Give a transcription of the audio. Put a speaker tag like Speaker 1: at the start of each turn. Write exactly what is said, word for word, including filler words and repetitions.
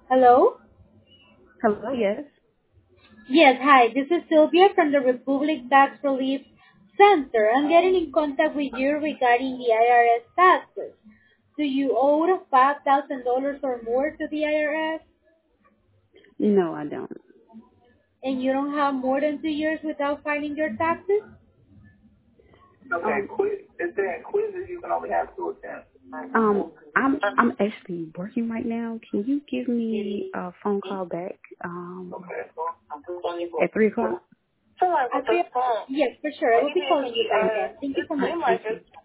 Speaker 1: Hello?
Speaker 2: Hello, yes.
Speaker 1: Yes, hi. This is Sylvia from the Republic Tax Relief Center. I'm getting in contact with you regarding the I R S taxes. Do you owe five thousand dollars or more to the I R S
Speaker 2: No, I don't.
Speaker 1: and you don't have more than two years without filing your taxes?
Speaker 3: Okay,
Speaker 2: Um,
Speaker 3: quiz. It's saying quizzes you can only have two attempts.
Speaker 2: um, I'm I'm actually working right now. Can you give me a phone call back um
Speaker 3: Okay.
Speaker 2: at three o'clock?
Speaker 3: So like
Speaker 1: I
Speaker 3: with the
Speaker 1: feel,
Speaker 3: phone,
Speaker 1: yes, for sure. I
Speaker 3: when
Speaker 1: will
Speaker 3: you
Speaker 1: be
Speaker 3: get to
Speaker 1: calling
Speaker 3: the
Speaker 1: you back
Speaker 3: uh,
Speaker 1: then. Thank you
Speaker 3: it
Speaker 1: so much.
Speaker 3: seems like
Speaker 2: Thank you.
Speaker 3: it's